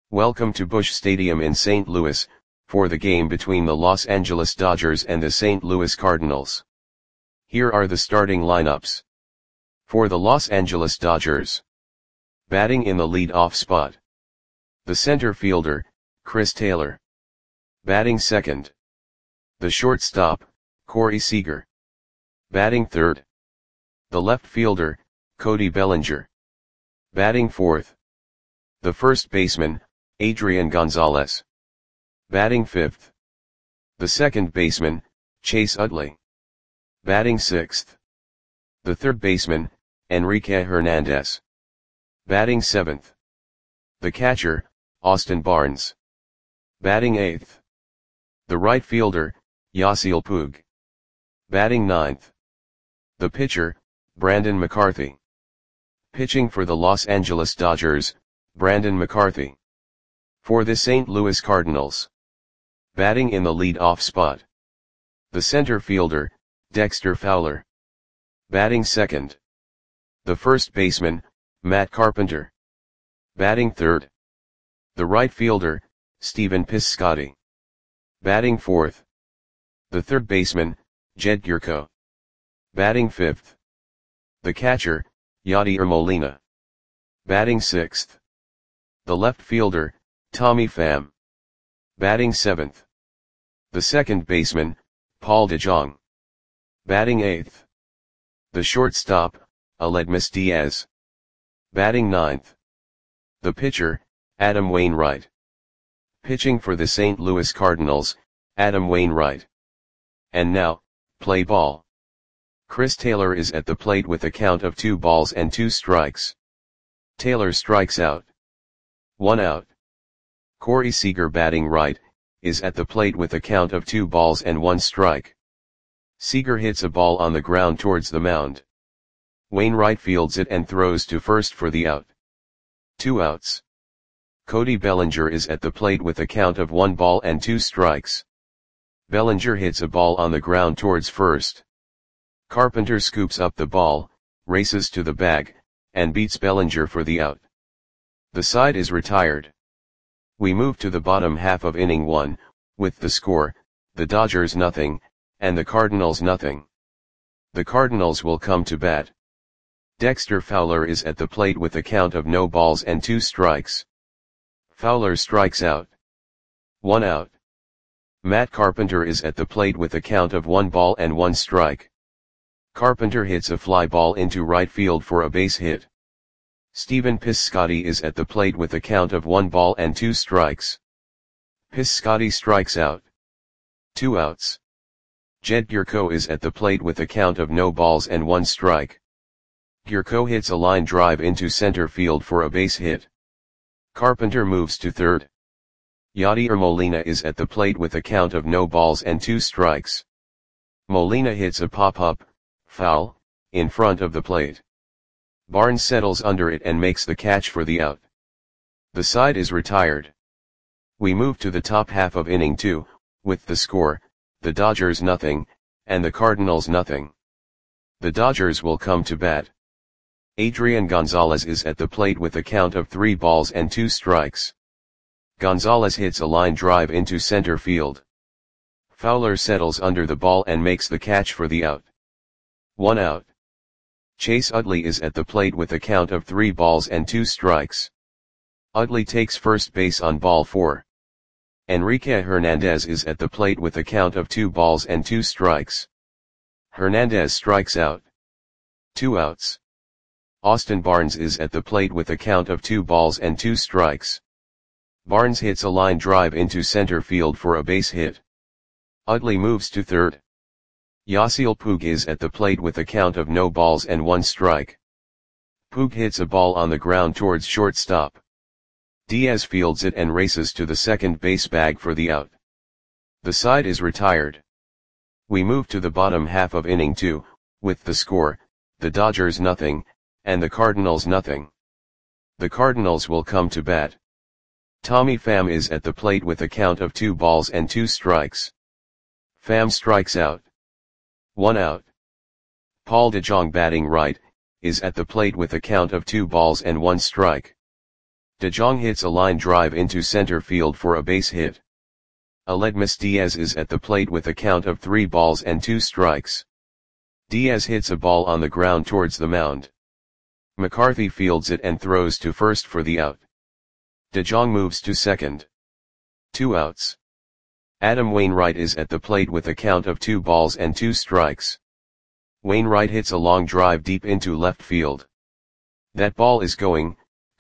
Welcome to Busch Stadium in St. Louis, for the game between the Los Angeles Dodgers and the St. Louis Cardinals. Here are the starting lineups. For the Los Angeles Dodgers. Batting in the lead-off spot. The center fielder, Chris Taylor. Batting second. The shortstop, Corey Seager. Batting third. The left fielder, Cody Bellinger. Batting fourth. The first baseman, Adrian Gonzalez. Batting fifth. The second baseman, Chase Utley. Batting sixth. The third baseman, Enrique Hernandez. Batting seventh. The catcher, Austin Barnes. Batting eighth. The right fielder, Yasiel Puig. Batting ninth. The pitcher, Brandon McCarthy. Pitching for the Los Angeles Dodgers, Brandon McCarthy. For the St. Louis Cardinals. Batting in the lead-off spot. The center fielder, Dexter Fowler. Batting second. The first baseman, Matt Carpenter. Batting third. The right fielder, Stephen Piscotty. Batting fourth. The third baseman, Jed Gyorko. Batting fifth. The catcher, Yadier Molina. Batting sixth. The left fielder, Tommy Pham. Batting seventh. The second baseman, Paul DeJong. Batting eighth. The shortstop, Aledmys Diaz. Batting ninth. The pitcher, Adam Wainwright. Pitching for the St. Louis Cardinals, Adam Wainwright. And now, play ball. Chris Taylor is at the plate with a count of 2 balls and 2 strikes. Taylor strikes out. 1 out. Corey Seager, batting right, is at the plate with a count of 2 balls and 1 strike. Seager hits a ball on the ground towards the mound. Wainwright fields it and throws to first for the out. 2 outs. Cody Bellinger is at the plate with a count of 1 ball and 2 strikes. Bellinger hits a ball on the ground towards first. Carpenter scoops up the ball, races to the bag, and beats Bellinger for the out. The side is retired. We move to the bottom half of inning 1, with the score, the Dodgers nothing, and the Cardinals nothing. The Cardinals will come to bat. Dexter Fowler is at the plate with a count of no balls and 2 strikes. Fowler strikes out. 1 out. Matt Carpenter is at the plate with a count of 1 ball and 1 strike. Carpenter hits a fly ball into right field for a base hit. Stephen Piscotty is at the plate with a count of 1 ball and 2 strikes. Piscotty strikes out. 2 outs. Jed Gyorko is at the plate with a count of no balls and 1 strike. Gyorko hits a line drive into center field for a base hit. Carpenter moves to third. Yadier Molina is at the plate with a count of no balls and 2 strikes. Molina hits a pop-up, foul, in front of the plate. Barnes settles under it and makes the catch for the out. The side is retired. We move to the top half of inning 2, with the score, the Dodgers nothing, and the Cardinals nothing. The Dodgers will come to bat. Adrian Gonzalez is at the plate with a count of 3 balls and 2 strikes. Gonzalez hits a line drive into center field. Fowler settles under the ball and makes the catch for the out. 1 out. Chase Utley is at the plate with a count of 3 balls and 2 strikes. Utley takes first base on ball 4. Enrique Hernandez is at the plate with a count of 2 balls and 2 strikes. Hernandez strikes out. 2 outs. Austin Barnes is at the plate with a count of 2 balls and 2 strikes. Barnes hits a line drive into center field for a base hit. Utley moves to third. Yasiel Puig is at the plate with a count of no balls and 1 strike. Puig hits a ball on the ground towards shortstop. Diaz fields it and races to the second base bag for the out. The side is retired. We move to the bottom half of inning 2, with the score, the Dodgers nothing, and the Cardinals nothing. The Cardinals will come to bat. Tommy Pham is at the plate with a count of 2 balls and 2 strikes. Pham strikes out. 1 out. Paul DeJong, batting right, is at the plate with a count of 2 balls and 1 strike. De Jong hits a line drive into center field for a base hit. Aledmys Diaz is at the plate with a count of 3 balls and 2 strikes. Diaz hits a ball on the ground towards the mound. McCarthy fields it and throws to first for the out. De Jong moves to second. 2 outs. Adam Wainwright is at the plate with a count of 2 balls and 2 strikes. Wainwright hits a long drive deep into left field. That ball is gone.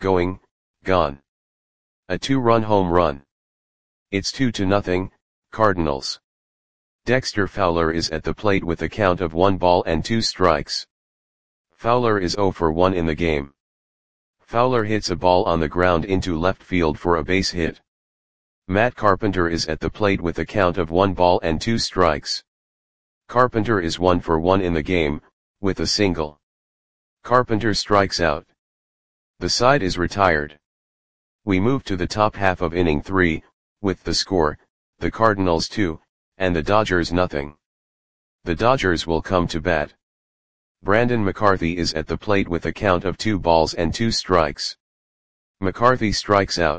A 2-run home run. It's 2-0, Cardinals. Dexter Fowler is at the plate with a count of 1 ball and 2 strikes. Fowler is 0 for 1 in the game. Fowler hits a ball on the ground into left field for a base hit. Matt Carpenter is at the plate with a count of 1 ball and 2 strikes. Carpenter is 1 for 1 in the game, with a single. Carpenter strikes out. The side is retired. We move to the top half of inning 3, with the score, the Cardinals 2, and the Dodgers nothing. The Dodgers will come to bat. Brandon McCarthy is at the plate with a count of 2 balls and 2 strikes. McCarthy strikes out.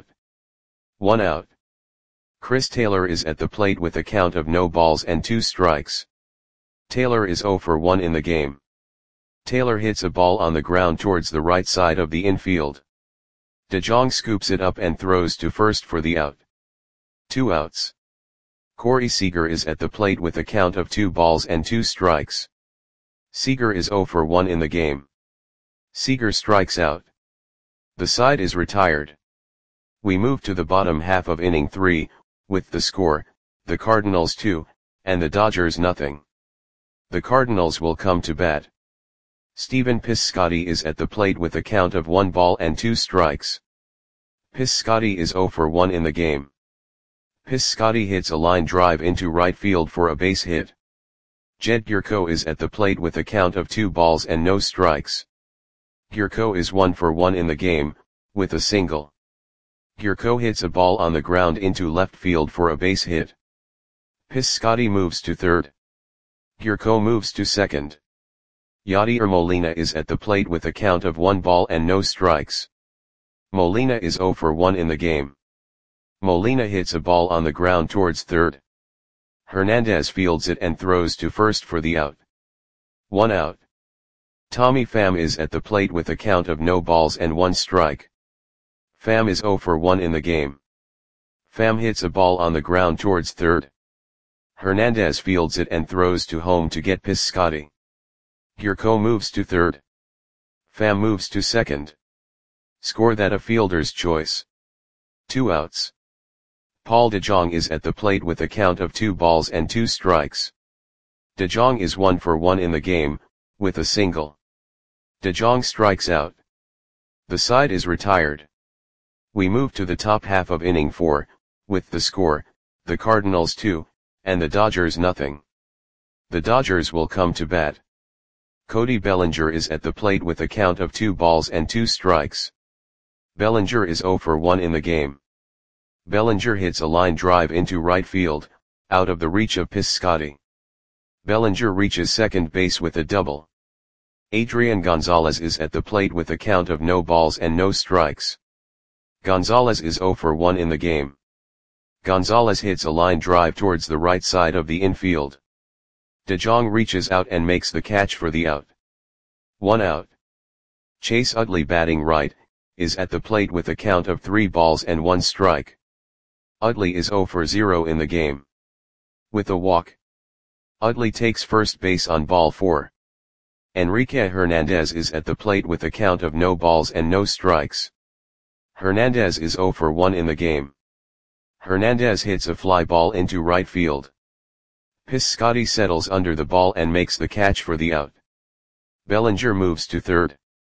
1 out. Chris Taylor is at the plate with a count of no balls and 2 strikes. Taylor is 0 for 1 in the game. Taylor hits a ball on the ground towards the right side of the infield. De Jong scoops it up and throws to first for the out. 2 outs. Corey Seager is at the plate with a count of 2 balls and 2 strikes. Seager is 0 for 1 in the game. Seager strikes out. The side is retired. We move to the bottom half of inning 3, with the score, the Cardinals 2, and the Dodgers nothing. The Cardinals will come to bat. Stephen Piscotty is at the plate with a count of 1 ball and 2 strikes. Piscotty is 0 for 1 in the game. Piscotty hits a line drive into right field for a base hit. Jed Gyorko is at the plate with a count of 2 balls and no strikes. Gyorko is 1 for 1 in the game, with a single. Gyorko hits a ball on the ground into left field for a base hit. Piscotty moves to third. Gyorko moves to second. Yadier Molina is at the plate with a count of 1 ball and no strikes. Molina is 0 for 1 in the game. Molina hits a ball on the ground towards third. Hernandez fields it and throws to first for the out. 1 out. Tommy Pham is at the plate with a count of no balls and 1 strike. Pham is 0 for 1 in the game. Pham hits a ball on the ground towards third. Hernandez fields it and throws to home to get Piscotty. Gyorko moves to third. Pham moves to second. Score that a fielder's choice. 2 outs. Paul De Jong is at the plate with a count of 2 balls and 2 strikes. De Jong is 1 for 1 in the game, with a single. De Jong strikes out. The side is retired. We move to the top half of inning 4, with the score, the Cardinals 2, and the Dodgers nothing. The Dodgers will come to bat. Cody Bellinger is at the plate with a count of 2 balls and 2 strikes. Bellinger is 0 for 1 in the game. Bellinger hits a line drive into right field, out of the reach of Piscotty. Bellinger reaches second base with a double. Adrian Gonzalez is at the plate with a count of no balls and no strikes. Gonzalez is 0 for 1 in the game. Gonzalez hits a line drive towards the right side of the infield. De Jong reaches out and makes the catch for the out. 1 out. Chase Utley, batting right, is at the plate with a count of 3 balls and 1 strike. Utley is 0 for 0 in the game. With a walk. Utley takes first base on ball 4. Enrique Hernandez is at the plate with a count of no balls and no strikes. Hernandez is 0 for 1 in the game. Hernandez hits a fly ball into right field. Piscotty settles under the ball and makes the catch for the out. Bellinger moves to third.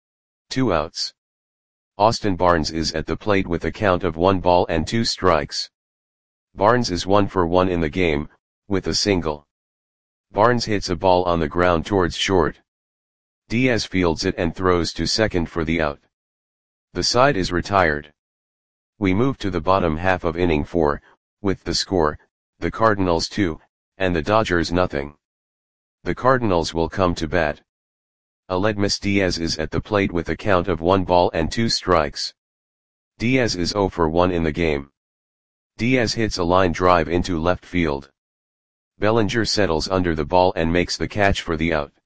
2 outs. Austin Barnes is at the plate with a count of 1 ball and 2 strikes. Barnes is 1 for 1 in the game, with a single. Barnes hits a ball on the ground towards short. Diaz fields it and throws to second for the out. The side is retired. We move to the bottom half of inning 4, with the score, the Cardinals 2, and the Dodgers nothing. The Cardinals will come to bat. Aledmys Diaz is at the plate with a count of 1 ball and 2 strikes. Diaz is 0 for 1 in the game. Diaz hits a line drive into left field. Bellinger settles under the ball and makes the catch for the out.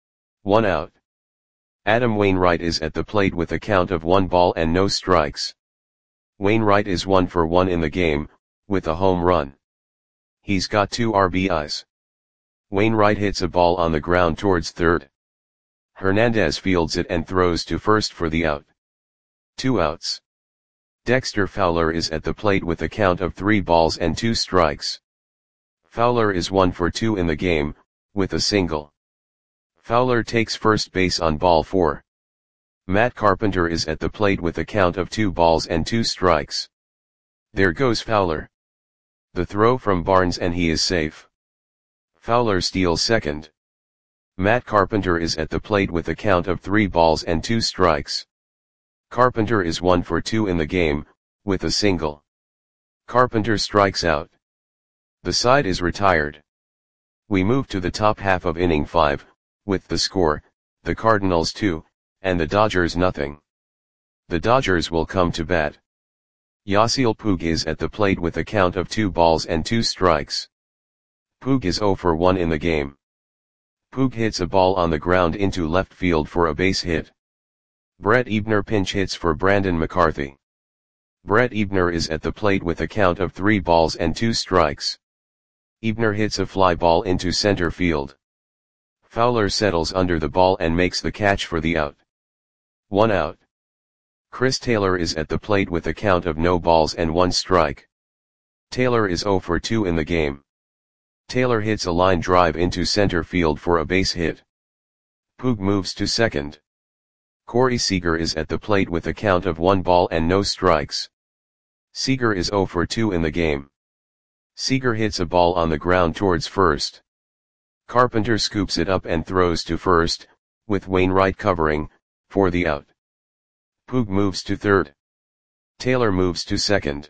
1 out. Adam Wainwright is at the plate with a count of 1 ball and no strikes. Wainwright is 1 for 1 in the game, with a home run. He's got 2 RBIs. Wainwright hits a ball on the ground towards third. Hernandez fields it and throws to first for the out. 2 outs. Dexter Fowler is at the plate with a count of 3 balls and 2 strikes. Fowler is 1 for 2 in the game, with a single. Fowler takes first base on ball 4. Matt Carpenter is at the plate with a count of 2 balls and 2 strikes. There goes Fowler. The throw from Barnes and he is safe. Fowler steals second. Matt Carpenter is at the plate with a count of 3 balls and 2 strikes. Carpenter is 1 for 2 in the game, with a single. Carpenter strikes out. The side is retired. We move to the top half of inning 5, with the score, the Cardinals 2, and the Dodgers nothing. The Dodgers will come to bat. Yasiel Puig is at the plate with a count of 2 balls and 2 strikes. Puig is 0 for 1 in the game. Puig hits a ball on the ground into left field for a base hit. Brett Eibner pinch hits for Brandon McCarthy. Brett Eibner is at the plate with a count of 3 balls and 2 strikes. Eibner hits a fly ball into center field. Fowler settles under the ball and makes the catch for the out. 1 out. Chris Taylor is at the plate with a count of no balls and 1 strike. Taylor is 0 for 2 in the game. Taylor hits a line drive into center field for a base hit. Puig moves to second. Corey Seager is at the plate with a count of 1 ball and no strikes. Seager is 0 for 2 in the game. Seager hits a ball on the ground towards first. Carpenter scoops it up and throws to first, with Wainwright covering, for the out. Puig moves to third. Taylor moves to second.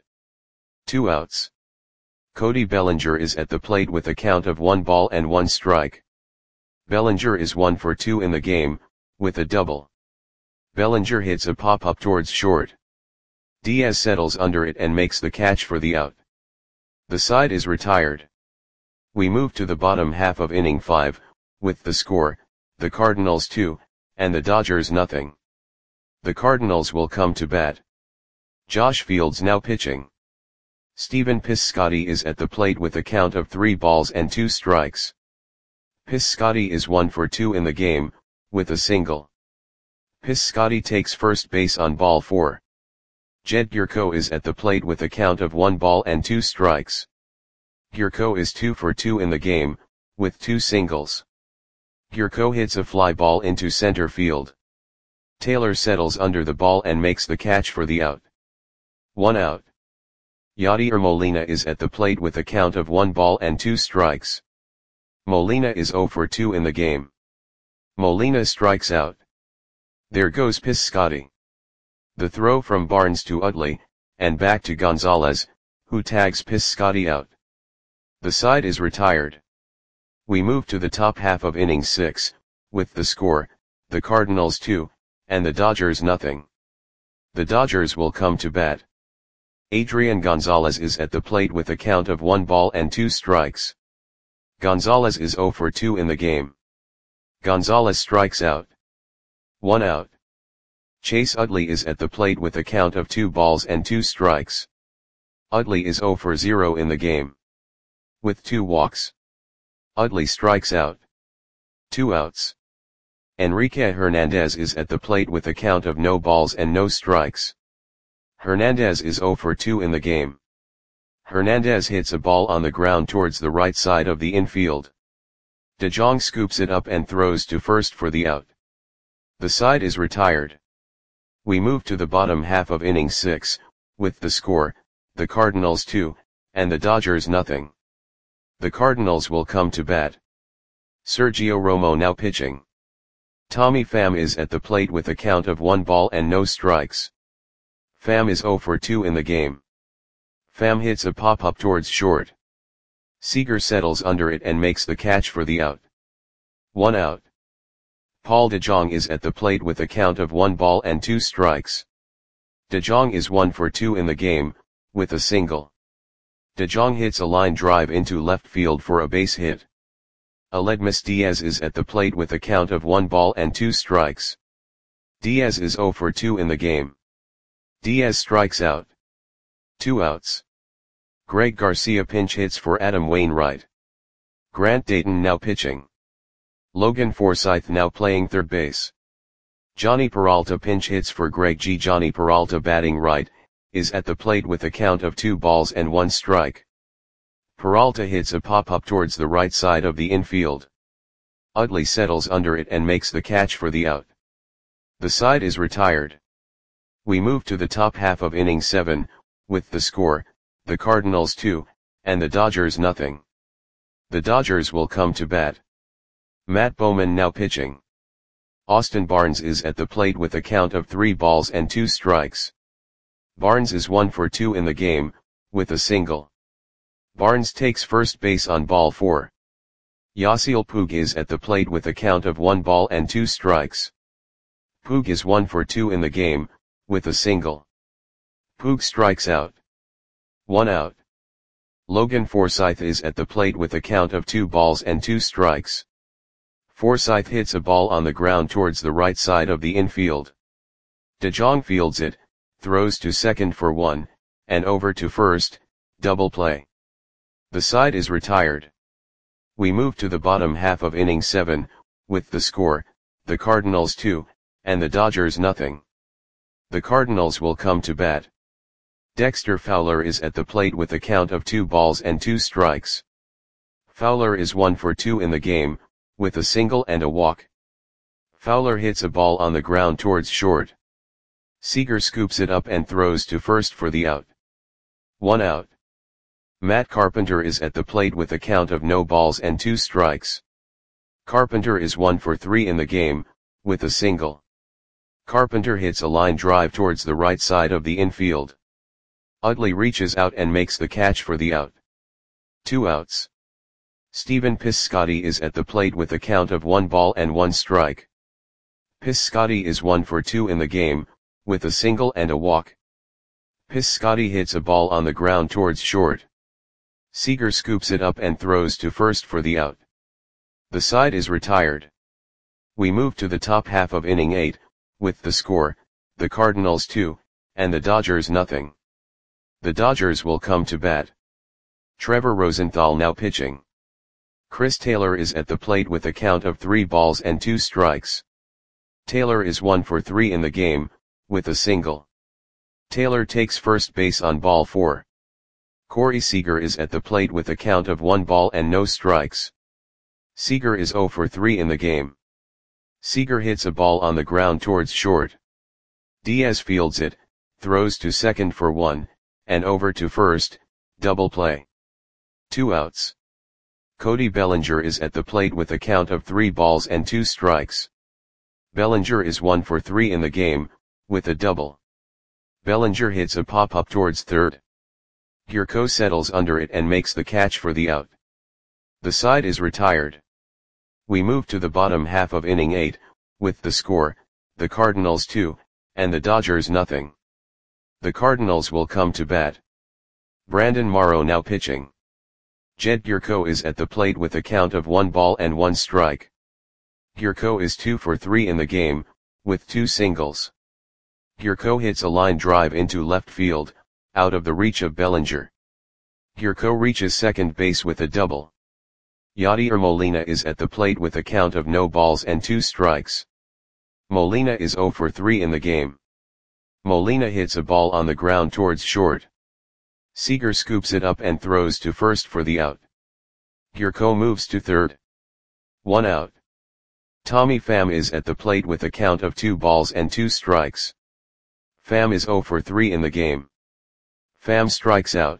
2 outs. Cody Bellinger is at the plate with a count of 1 ball and 1 strike. Bellinger is 1 for 2 in the game, with a double. Bellinger hits a pop-up towards short. Diaz settles under it and makes the catch for the out. The side is retired. We move to the bottom half of inning 5, with the score, the Cardinals 2, and the Dodgers nothing. The Cardinals will come to bat. Josh Fields now pitching. Stephen Piscotty is at the plate with a count of 3 balls and 2 strikes. Piscotty is 1 for 2 in the game, with a single. Piscotty takes first base on ball 4. Jed Gyorko is at the plate with a count of 1 ball and 2 strikes. Gyorko is 2 for 2 in the game, with 2 singles. Gyorko hits a fly ball into center field. Taylor settles under the ball and makes the catch for the out. 1 out. Yadier Molina is at the plate with a count of 1 ball and 2 strikes. Molina is 0 for 2 in the game. Molina strikes out. There goes Piscotty. The throw from Barnes to Utley, and back to Gonzalez, who tags Piscotty out. The side is retired. We move to the top half of inning 6, with the score, the Cardinals 2, and the Dodgers nothing. The Dodgers will come to bat. Adrian Gonzalez is at the plate with a count of 1 ball and 2 strikes. Gonzalez is 0 for 2 in the game. Gonzalez strikes out. 1 out. Chase Utley is at the plate with a count of 2 balls and 2 strikes. Utley is 0 for 0 in the game. With 2 walks. Utley strikes out. 2 outs. Enrique Hernandez is at the plate with a count of no balls and no strikes. Hernandez is 0 for 2 in the game. Hernandez hits a ball on the ground towards the right side of the infield. De Jong scoops it up and throws to first for the out. The side is retired. We move to the bottom half of inning 6, with the score, the Cardinals 2, and the Dodgers nothing. The Cardinals will come to bat. Sergio Romo now pitching. Tommy Pham is at the plate with a count of 1 ball and no strikes. Pham is 0 for 2 in the game. Pham hits a pop-up towards short. Seager settles under it and makes the catch for the out. 1 out. Paul de Jong is at the plate with a count of 1 ball and 2 strikes. De Jong is 1 for 2 in the game, with a single. De Jong hits a line drive into left field for a base hit. Aledmus Diaz is at the plate with a count of 1 ball and 2 strikes. Diaz is 0 for 2 in the game. Diaz strikes out. 2 outs. Greg Garcia pinch hits for Adam Wainwright. Grant Dayton now pitching. Logan Forsythe now playing third base. Johnny Peralta pinch hits for Greg G. Johnny Peralta batting right, is at the plate with a count of 2 balls and 1 strike. Peralta hits a pop-up towards the right side of the infield. Utley settles under it and makes the catch for the out. The side is retired. We move to the top half of inning 7, with the score, the Cardinals 2, and the Dodgers nothing. The Dodgers will come to bat. Matt Bowman now pitching. Austin Barnes is at the plate with a count of 3 balls and 2 strikes. Barnes is 1 for 2 in the game, with a single. Barnes takes first base on ball 4. Yasiel Puig is at the plate with a count of 1 ball and 2 strikes. Puig is 1 for 2 in the game, with a single. Puig strikes out. 1 out. Logan Forsythe is at the plate with a count of 2 balls and 2 strikes. Forsythe hits a ball on the ground towards the right side of the infield. De Jong fields it, throws to second for 1, and over to first, double play. The side is retired. We move to the bottom half of inning 7, with the score, the Cardinals 2, and the Dodgers nothing. The Cardinals will come to bat. Dexter Fowler is at the plate with a count of 2 balls and 2 strikes. Fowler is 1 for 2 in the game, with a single and a walk. Fowler hits a ball on the ground towards short. Seager scoops it up and throws to first for the out. 1 out. Matt Carpenter is at the plate with a count of no balls and 2 strikes. Carpenter is 1 for 3 in the game, with a single. Carpenter hits a line drive towards the right side of the infield. Utley reaches out and makes the catch for the out. 2 outs. Stephen Piscotty is at the plate with a count of 1 ball and 1 strike. Piscotty is 1 for 2 in the game, with a single and a walk. Piscotty hits a ball on the ground towards short. Seager scoops it up and throws to first for the out. The side is retired. We move to the top half of inning 8, with the score, the Cardinals 2, and the Dodgers nothing. The Dodgers will come to bat. Trevor Rosenthal now pitching. Chris Taylor is at the plate with a count of 3 balls and 2 strikes. Taylor is 1 for 3 in the game, with a single. Taylor takes first base on ball 4. Corey Seager is at the plate with a count of 1 ball and no strikes. Seager is 0 for 3 in the game. Seager hits a ball on the ground towards short. Diaz fields it, throws to second for 1, and over to first, double play. 2 outs. Cody Bellinger is at the plate with a count of 3 balls and 2 strikes. Bellinger is 1 for 3 in the game, with a double. Bellinger hits a pop-up towards third. Gurko settles under it and makes the catch for the out. The side is retired. We move to the bottom half of inning 8, with the score, the Cardinals 2, and the Dodgers nothing. The Cardinals will come to bat. Brandon Morrow now pitching. Jed Gurko is at the plate with a count of 1 ball and 1 strike. Gurko is 2 for 3 in the game, with 2 singles. Gurko hits a line drive into left field, out of the reach of Bellinger. Gurko reaches second base with a double. Yadier Molina is at the plate with a count of no balls and 2 strikes. Molina is 0 for 3 in the game. Molina hits a ball on the ground towards short. Seager scoops it up and throws to first for the out. Gurko moves to third. 1 out. Tommy Pham is at the plate with a count of 2 balls and 2 strikes. Pham is 0 for 3 in the game. Pham strikes out.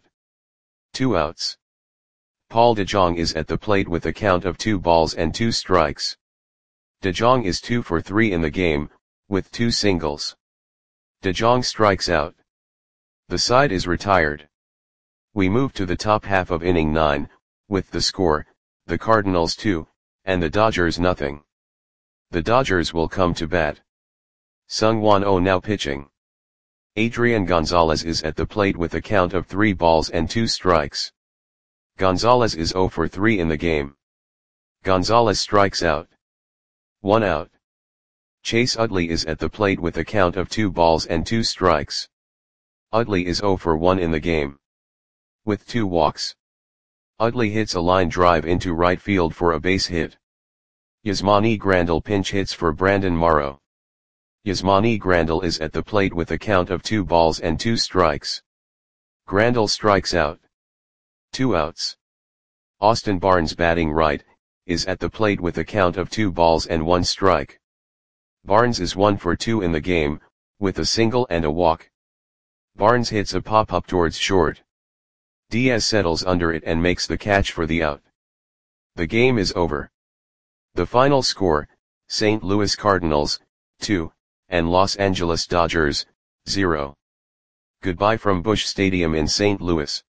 2 outs. Paul DeJong is at the plate with a count of 2 balls and 2 strikes. DeJong is 2 for 3 in the game, with 2 singles. DeJong strikes out. The side is retired. We move to the top half of inning 9, with the score, the Cardinals 2, and the Dodgers nothing. The Dodgers will come to bat. Sung Won Oh now pitching. Adrian Gonzalez is at the plate with a count of 3 balls and 2 strikes. Gonzalez is 0 for 3 in the game. Gonzalez strikes out. 1 out. Chase Utley is at the plate with a count of 2 balls and 2 strikes. Utley is 0 for 1 in the game. With 2 walks. Utley hits a line drive into right field for a base hit. Yasmani Grandal pinch hits for Brandon Morrow. Yasmani Grandal is at the plate with a count of 2 balls and 2 strikes. Grandal strikes out. 2 outs. Austin Barnes batting right, is at the plate with a count of 2 balls and 1 strike. Barnes is 1 for 2 in the game, with a single and a walk. Barnes hits a pop-up towards short. Diaz settles under it and makes the catch for the out. The game is over. The final score, St. Louis Cardinals, 2, and Los Angeles Dodgers, 0. Goodbye from Busch Stadium in St. Louis.